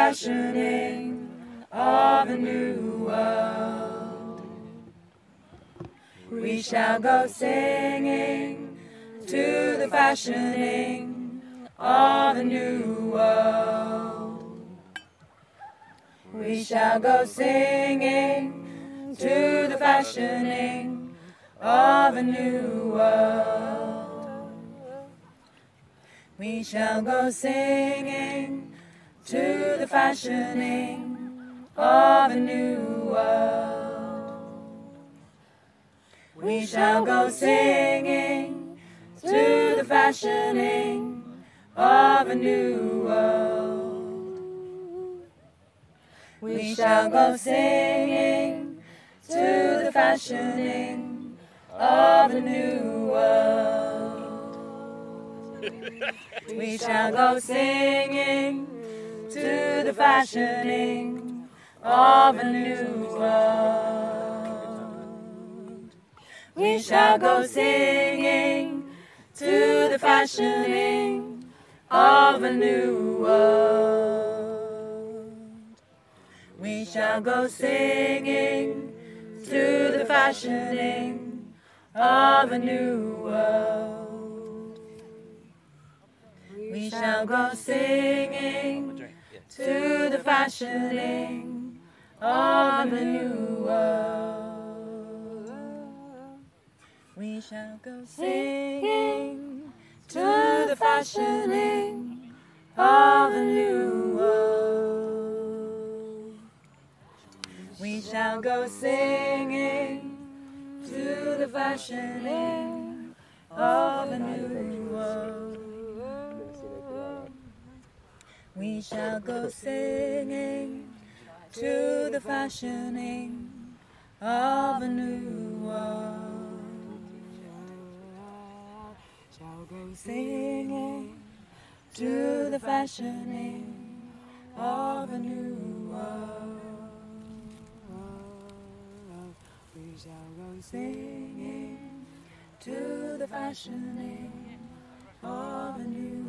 fashioning of a new world. We shall go singing to the fashioning of a new world. We shall go singing to the fashioning of a new world. We shall go singing to the fashioning of a new world. We shall go singing to the fashioning of a new world. We shall go singing to the fashioning of a new world. We shall go singing to the fashioning of a new world. We shall go singing to the fashioning of a new world. We shall go singing to the fashioning of a new world. We shall go singing to the fashioning of a new world. We shall go singing to the fashioning of a new world. We shall go singing to the fashioning of a new world. We shall go singing to the fashioning of a new world. Shall go singing to the fashioning of a new world. We shall go singing to the fashioning of a new world.